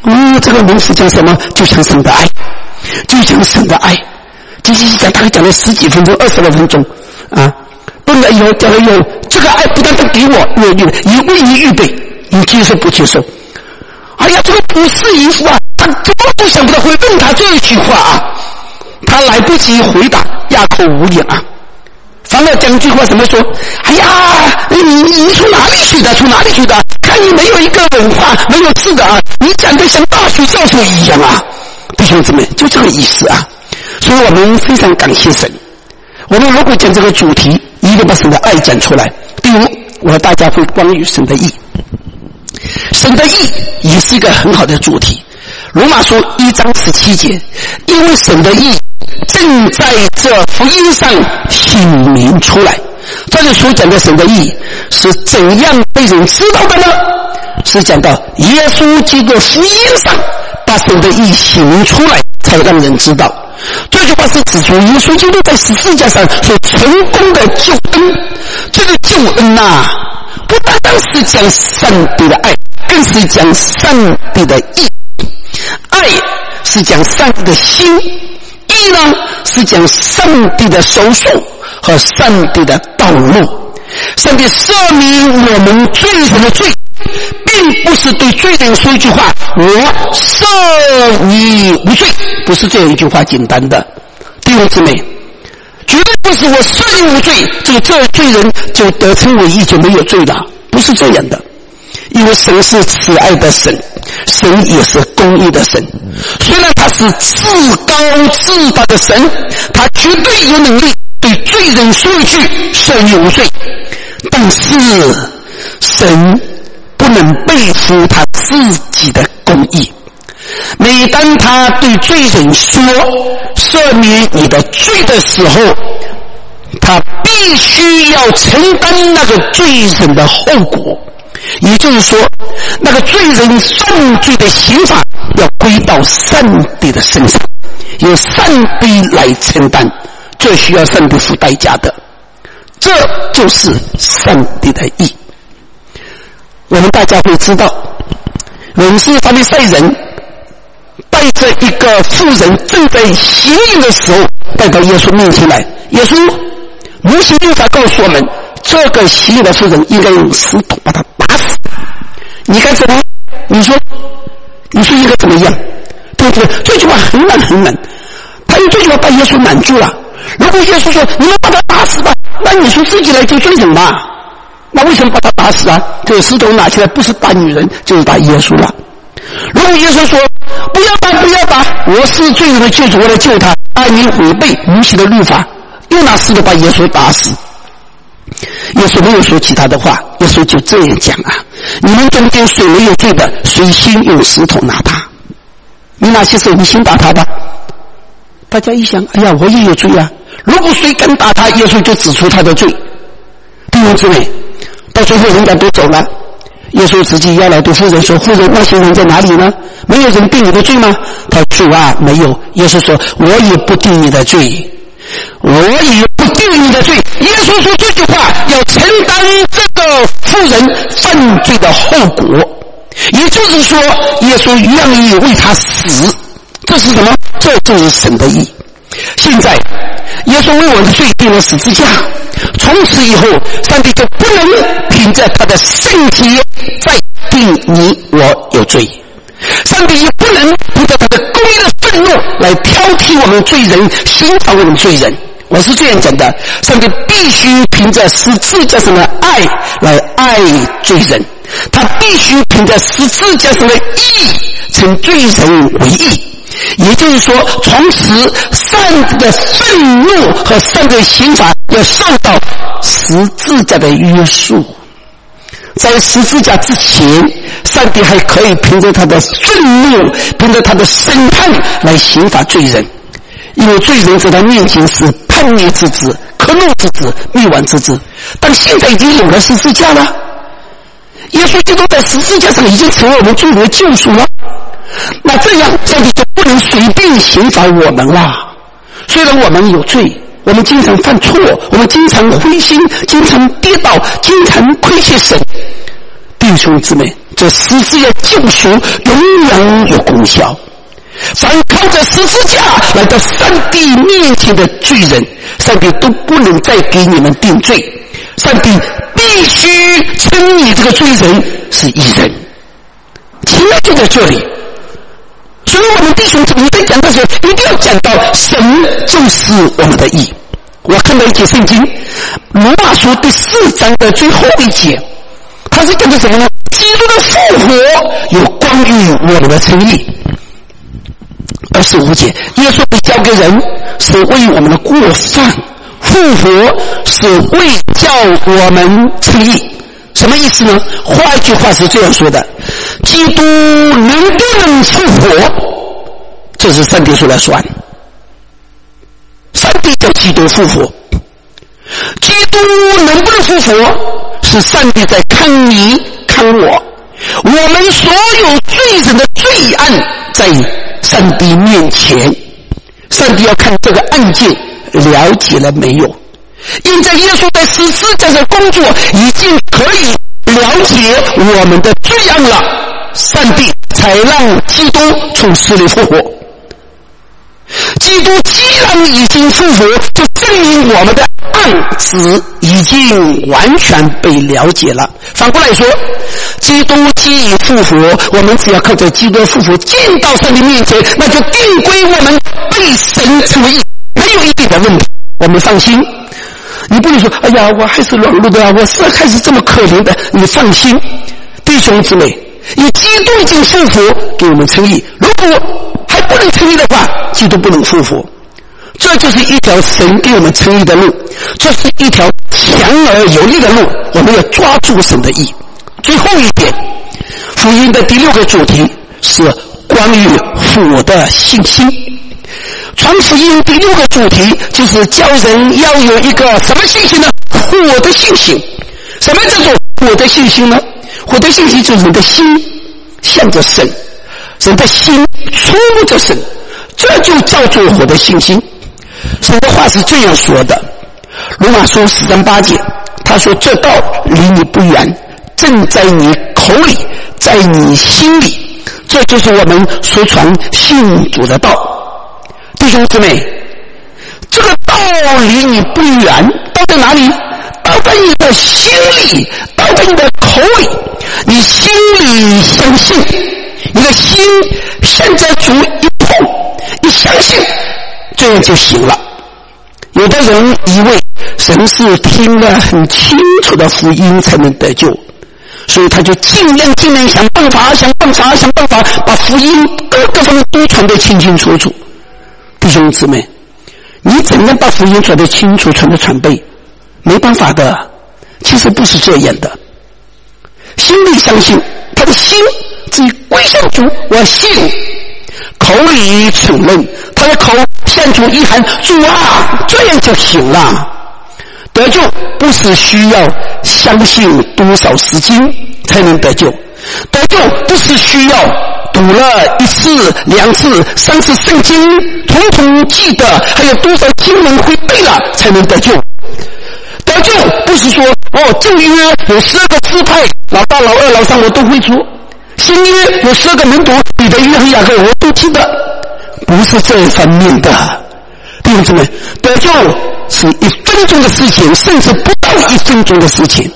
嗯，这个门是讲什么？就像神的爱，就像神的爱。继续讲，大概讲了十几分钟，二十多分钟啊。问了以后，讲了以后，这个爱不但不给我，我也为你预备，你接受不接受？哎呀，这个不是姨父啊，他根本都想不到会问他这一句话啊，他来不及回答，哑口无言啊。反而讲句话怎么说？哎呀，你你从哪里去的？从哪里去的？看你没有一个文化，没有字的啊！你讲的像大学教授一样啊！弟兄姊妹，就这个意思啊！所以我们非常感谢神。我们如果讲这个主题，一个把神的爱讲出来，第五，我和大家会关于神的义。神的义也是一个很好的主题。罗马书一章十七节，因为神的义正在这福音上显明出来。这里所讲的神的义是怎样被人知道的呢？是讲到耶稣基督福音上把神的义显明出来，才让人知道。这句话是指出耶稣基督在十字架上所成功的救恩。这个救恩呐、啊，不单单是讲上帝的爱，更是讲上帝的义。爱是讲上帝的心，义呢是讲上帝的手术和上帝的道路。上帝赦免我们罪人的罪，并不是对罪人说一句话我赦你无罪，不是这样一句话简单的。弟兄姊妹，绝对不是我赦你无罪，这个这罪人就得称为义，就没有罪了，不是这样的。因为神是慈爱的神，神也是公义的神。虽然他是至高至大的神，他绝对有能力对罪人说一句赦你无罪，但是神不能背负他自己的公义。每当他对罪人说赦免你的罪的时候，他必须要承担那个罪人的后果。也就是说，那个罪人犯罪的刑罚要归到上帝的身上，由上帝来承担，这需要上帝付代价的。这就是上帝的义。我们大家会知道，文士法利赛人带着一个妇人正在行淫的时候带到耶稣面前来，耶稣摩西律法告诉我们，这个行淫的妇人应该用石头把他打死。你该怎么？你说，你说应该怎么样？对不对？这句话很难很难。他用这句话把耶稣拦住了。如果耶稣说你们把他打死吧，那你说自己来救罪人嘛？那为什么把他打死啊？这个石头拿起来不是打女人，就是打耶稣了。如果耶稣说不要打不要打，我是罪人的救主，我来救他，按你违背摩西的律法，又拿石头把耶稣打死。耶稣没有说其他的话，耶稣就这样讲啊：你们中间谁没有罪的，谁先用石头拿他。你哪些时候你先打他吧。大家一想，哎呀，我也有罪啊！如果谁敢打他，耶稣就指出他的罪。弟兄姊妹，到最后人家都走了，耶稣直接要来对妇人说：妇人，那些人在哪里呢？没有人定你的罪吗？他说：主啊，没有。耶稣说：我也不定你的罪，我也不定你的罪。耶稣说这句话要承担这个妇人犯罪的后果，也就是说耶稣愿意为他死。这是什么？这就是神的义。现在耶稣为我的罪定了十字架，从此以后上帝就不能凭着他的圣洁再定你我有罪，上帝也不能凭着他的公义的愤怒来挑剔我们罪人，刑罚我们罪人。我是这样讲的，上帝必须凭着十字架上的爱来爱罪人，他必须凭着十字架上的义称罪人为义。也就是说，从此上帝的愤怒和上帝的刑罚要受到十字架的约束。在十字架之前，上帝还可以凭着他的愤怒，凭着他的审判来刑罚罪人，因为罪人在他面前是叛逆之子、可怒之子、灭亡之子。但现在已经有了十字架了，耶稣基督在十字架上已经成为我们罪人的救赎了。那这样上帝就不能随便刑罚我们了。虽然我们有罪，我们经常犯错，我们经常灰心，经常跌倒，经常亏欠神。弟弟兄姊妹，这十字架救赎永远有功效。凡靠着十字架来到上帝面前的罪人，上帝都不能再给你们定罪，上帝必须称你这个罪人是义人。奇妙就在这里。所以我们弟兄姊妹在讲的时候，一定要讲到神就是我们的义。我看到一节圣经，罗马书第四章的最后一节，它是讲的什么呢？基督的复活有关于我们的称义。二十五节，耶稣被交给人是为我们的过犯，复活是为叫我们称义。什么意思呢？换一句话是这样说的：基督能不能复活，这是上帝说了算。上帝叫基督复活，基督能不能复活，是上帝在看你看我，我们所有罪人的罪案在上帝面前，上帝要看这个案件了解了没有。因在耶稣在十字架上工作已经可以了解我们的罪案了，上帝才让基督从死里复活。基督既然已经复活，就证明我们的案子已经完全被了解了。反过来说，基督既已复活，我们只要靠着基督复活进到上帝面前，那就定归我们被神称为义，没有一点的问题。我们放心，你不能说哎呀我还是软弱的啊，我是还是这么可怜的。你放心，弟兄姊妹，因为基督已经复活给我们称义，如果还不能称义的话，基督不能复活。这就是一条神给我们称义的路，这是一条强而有力的路，我们要抓住神的义。最后一点，福音的第六个主题是关于复活的信心。传福音第六个主题就是教人要有一个什么信心呢？复活的信心。什么叫做复活的信心呢？复活的信心就是人的心向着神，人的心触摸着神，这就叫做活的信心。神的话是这样说的，罗马书十章八节，他说这道离你不远，正在你口里，在你心里，这就是我们所传信主的道。弟兄姊妹，这个道离你不远，道在哪里？道在你的心里，道在你的口里。你心里相信，你的心向着主一碰，一相信，这样就行了。有的人以为神是听了很清楚的福音才能得救，所以他就尽量尽量想办法想办法想办法把福音各个方面都传得清清楚楚。弟兄姊妹，你怎样把福音传得清楚传得传背？没办法的，其实不是这样的。心里相信，他的心只归向主，我信；口里承认，他的口向主一喊主啊，这样就行了。得救不是需要相信多少时间才能得救，得救不是需要读了一次两次三次圣经统统记得，还有多少经文会背了才能得救。得救不是说哦，旧约有十二个支派，老大老二老三我都会做，新约有十二个门徒，彼得约翰雅各我都记得，不是这方面的。弟兄姊妹，得救是一分钟的事情，甚至不到一分钟的事情。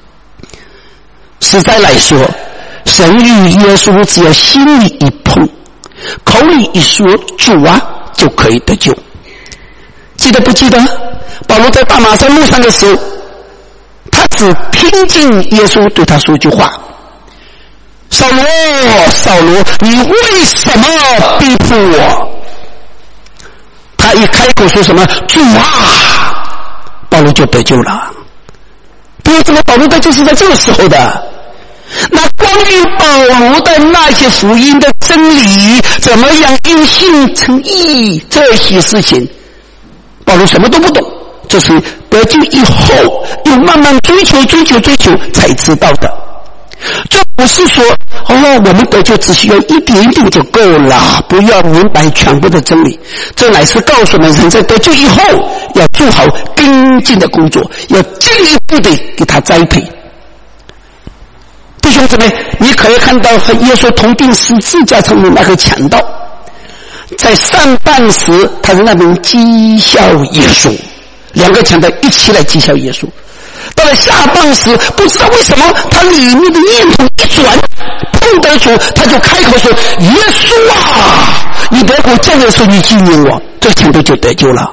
实在来说，神与耶稣只要心里一碰，口里一说主啊，就可以得救。记得不记得保罗在大马山路上的时候，他只听见耶稣对他说一句话：扫罗扫罗，你为什么逼迫我？他一开口说什么主啊，保罗就得救了。为什么保罗得救是在这个时候的？那关于保罗的那些福音的真理，怎么样因信称义，这些事情保罗什么都不懂，这是得救以后又慢慢追求追求追求才知道的。这不是说哦，我们得救只需要一点一点就够了，不要明白全部的真理。这乃是告诉我们，人在得救以后要做好跟进的工作，要进一步的给他栽培。 弟兄姊妹，你可以看到和耶稣同钉十字架上的那个强盗，在上半时他在那边讥笑耶稣，两个强盗一起来讥笑耶稣。到了下半时，不知道为什么他里面的念头一转，碰得主，他就开口说：“耶稣啊，你得我降的时候你纪念我。”这个强盗就得救了。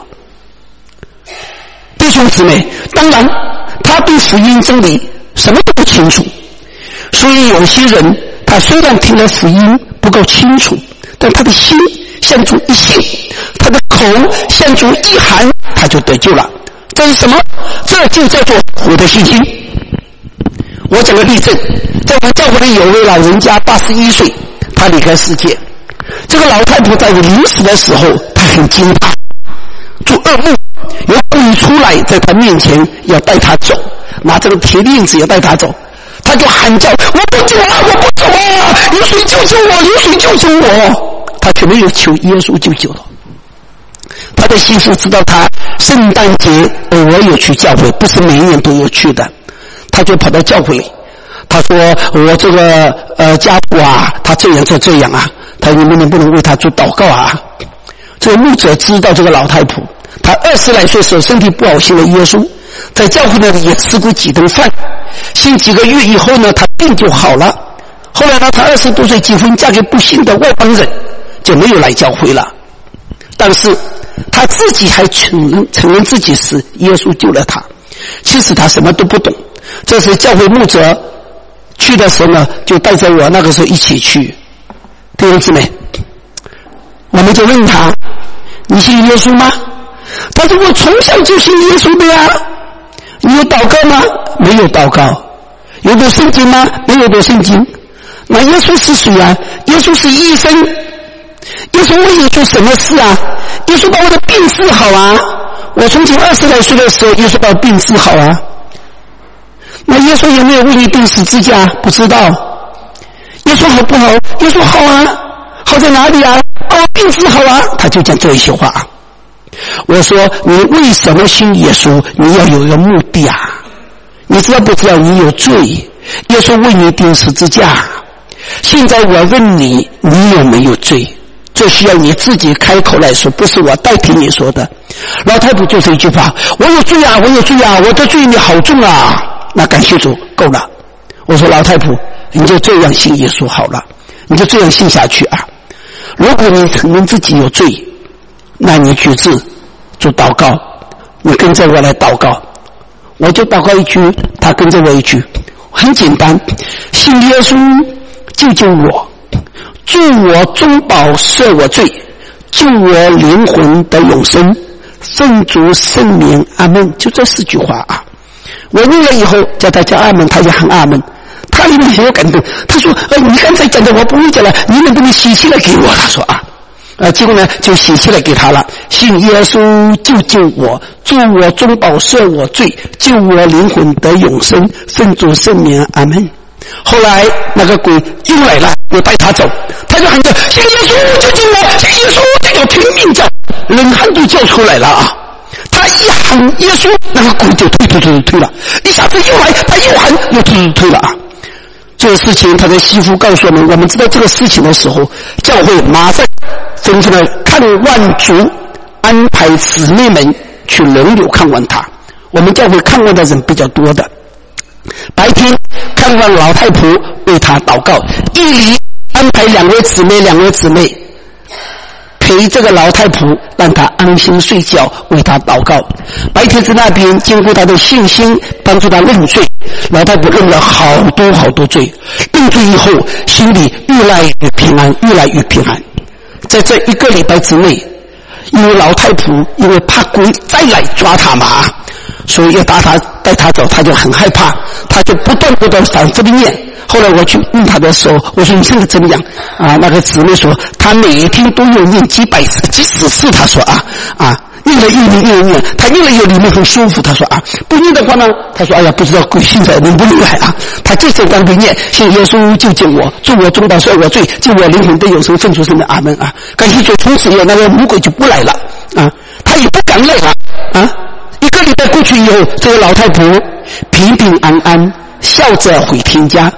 弟兄姊妹，当然他对福音真理什么都不清楚，所以有些人他虽然听了福音不够清楚，但他的心向主一信，他的口向主一喊，他就得救了。这是什么？这就叫做活的信心。我讲个例证，在我们教会里有位老人家八十一岁，他离开世界。这个老太婆在临死的时候，她很惊怕，做噩梦，有鬼出来在她面前要带她走，拿这个铁链子要带她走。她就喊叫：“我不走啊，我不走啊！有谁救救我？有谁救救我？”她却没有求耶稣救救了。他的媳妇知道他圣诞节偶尔有去教会，不是每一年都有去的，他就跑到教会里。他说：“我这个呃家父啊，他这样这这样啊，他你们能不能为他做祷告啊？”这个牧者知道这个老太婆，他二十来岁时候身体不好，信了耶稣，在教会那里也吃过几顿饭。信几个月以后呢，他病就好了。后来呢，他二十多岁结婚，嫁给不信的外邦人，就没有来教会了。但是他自己还承认承认自己是耶稣救了他，其实他什么都不懂。这时教会牧者去的时候呢，就带着我那个时候一起去。弟兄姊妹，我们就问他：“你信耶稣吗？”他说：“我从小就信耶稣的呀。”“你有祷告吗？”“没有祷告。”“有读圣经吗？”“没有读圣经。”“那耶稣是谁啊？”“耶稣是医生。”“耶稣为你做什么事啊？”“耶稣把我的病治好啊！我从前二十来岁的时候，耶稣把我病治好啊。”“那耶稣有没有为你钉十字架？”“不知道。”“耶稣好不好？”“耶稣好啊。”“好在哪里啊？”“把我病治好啊。”他就讲这一些话。我说：“你为什么信耶稣？你要有一个目的啊！你知道不知道你有罪？耶稣为你钉十字架。现在我问你，你有没有罪？这需要你自己开口来说，不是我代替你说的。”老太婆就是一句话：“我有罪啊，我有罪啊，我的罪孽好重啊！”那感谢主，够了。我说：“老太婆，你就这样信耶稣好了，你就这样信下去啊！如果你承认自己有罪，那你举止做祷告，你跟着我来祷告。”我就祷告一句，他跟着我一句，很简单：信耶稣救救我，助我中保赦我罪，救我灵魂得永生，奉主圣名，阿门。就这四句话啊！我念了以后叫他讲阿门，他也喊阿门。他里面很有感动，他说：“呃，你刚才讲的我不会讲了，你能不能写起来给我？”他说啊。啊，结果呢，就写起来给他了。信耶稣救救我，助我中保赦我罪，救我灵魂得永生，奉主圣名，阿门。后来那个鬼又来了，又带他走，他就喊着：“信耶稣救救我，信耶稣！”这个拼命叫，冷汗都叫出来了啊！他一喊耶稣，那个鬼就退退退退了。一下子又来，他又喊，又退退退了啊！这个事情，他的媳妇告诉我们，我们知道这个事情的时候，教会马上分成了看望族，安排姊妹们去轮流看望他。我们教会看望的人比较多的，白天看望老太婆，为他祷告；夜里安排两位姊妹，两位姊妹陪这个老太婆，让她安心睡觉，为她祷告。白天在那边经过她的信心，帮助她认罪。老太婆认了好多好多罪，认罪以后心里越来越平安，越来越平安。在这一个礼拜之内，因为老太婆因为怕鬼再来抓她嘛，所以要打她带她走，她就很害怕，她就不断不断反复的念。后来我去问她的时候，我说：“你现在怎么样？”啊，那个姊妹说她每一天都有念几百次、几十次。她说啊啊，念了一念念一念，她念了以后里面很舒服。她说啊，不念的话呢，她说哎呀，不知道鬼现在能不能来啊？她就这样的念，信耶稣救救我，助我中保赦我罪，救我灵魂得永生，奉主圣名，阿门啊！感谢主，从此以后那个魔鬼就不来了啊，她也不敢来了啊。一个礼拜过去以后，这个老太婆平平安安笑着回天家。这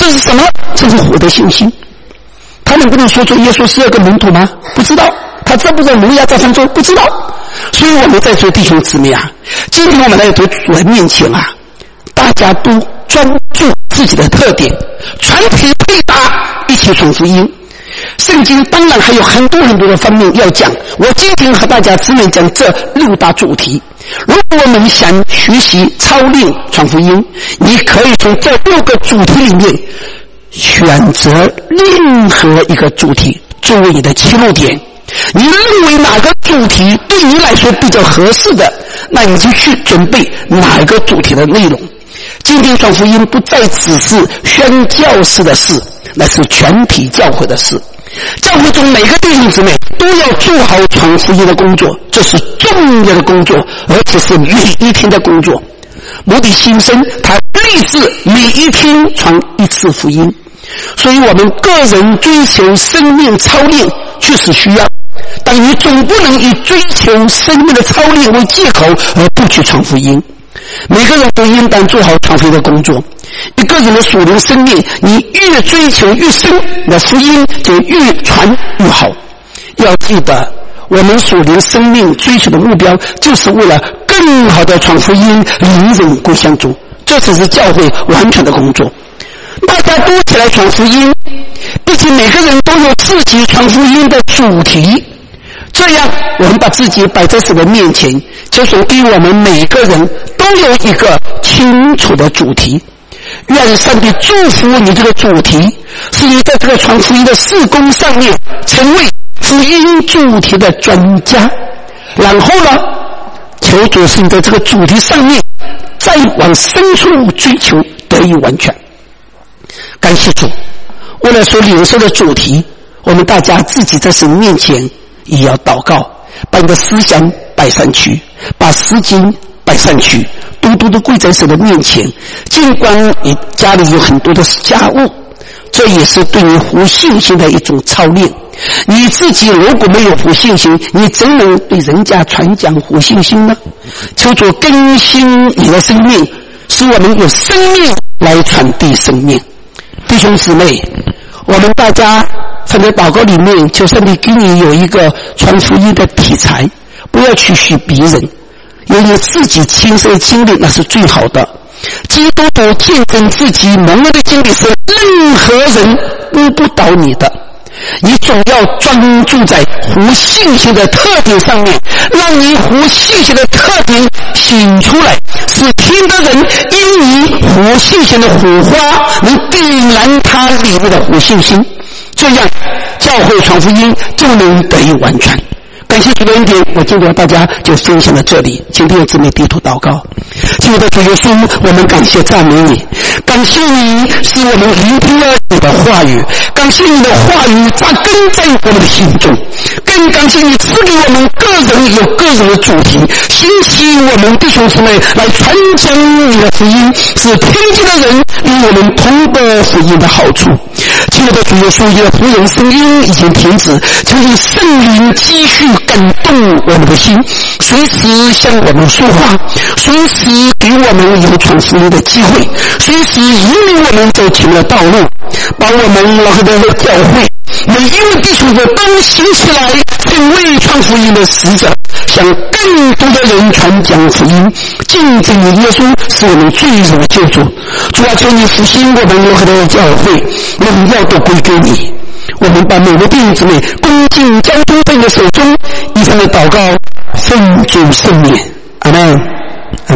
这是什么？这是活的信心。他能不能说出耶稣十二个门徒吗？不知道。他知不知道挪亚在方舟？不知道。所以我们在座弟兄姊妹啊，今天我们来到主的面前啊，大家都专注自己的特点，团体配搭，一起传福音。圣经当然还有很多很多的方面要讲，我今天和大家只能讲这六大主题。如果我们想学习操练传福音，你可以从这六个主题里面选择任何一个主题作为你的切入点。你认为哪个主题对你来说比较合适的，那你就去准备哪一个主题的内容。今天传福音不再只是宣教士的事，那是全体教会的事。教会中每个弟兄姊妹都要做好传福音的工作，这是重要的工作，而且是每一天的工作。摩底新生他立志每一天传一次福音，所以我们个人追求生命操练确实需要，但你总不能以追求生命的操练为借口而不去传福音。每个人都应当做好传福音的工作。一个人的属灵生命，你越追求越深，那福音就越传越好。要记得，我们属灵生命追求的目标，就是为了更好的传福音，领人归向主，这才是教会完全的工作。大家都起来传福音，毕竟每个人都有自己传福音的主题，这样我们把自己摆在神的面前，就是给我们每个人都有一个清楚的主题。愿上帝祝福你这个主题，是你在这个传福音的事工上面成为福音主题的专家。然后呢，求主是你在这个主题上面再往深处追求得以完全。感谢主，为了所领受的主题，我们大家自己在神面前也要祷告，把你的思想摆上去，把诗经摆上去，多多的跪在神的面前。尽管你家里有很多的家务，这也是对你活信心的一种操练。你自己如果没有活信心，你怎能对人家传讲活信心呢？求主更新你的生命，使我们有生命来传递生命。弟兄姊妹，我们大家放在祷告里面，求上帝给你有一个传福音的题材，不要去许别人，有你自己亲身经历，那是最好的。基督徒见证自己蒙恩的经历是任何人误不倒你的，你总要专注在活信心的特点上面，让你活信心的特点显出来，使听的人因你活信心的火花能点燃他里面的活信心，这样教会传福音就能得以完全。感谢主的恩典，我今天大家就分享到这里，请弟兄姊妹低头祷告。亲爱的主耶稣，我们感谢赞美你，感谢你使我们聆听了你的话语，感谢你的话语扎根在我们的心中，更感谢你赐给我们个人有个人的主题，兴起我们弟兄姊妹来传讲你的福音，使听见的人与我们同得福音的好处。亲爱的主耶稣，你的仆人声音已经停止，求你圣灵继续感动我们的心，随时向我们说话，随时给我们有传福音的机会，随时引领我们走前的道路，把我们老的教会每一位弟兄的都兴起来，成为传福音的使者，向更多的人传讲福音，见证耶稣是我们最荣的救主。主啊，求你复兴我们老的教会，荣耀都归给你。我们把每位弟兄姊妹恭敬交托在你的手中，以上的祷告奉主圣名，阿们。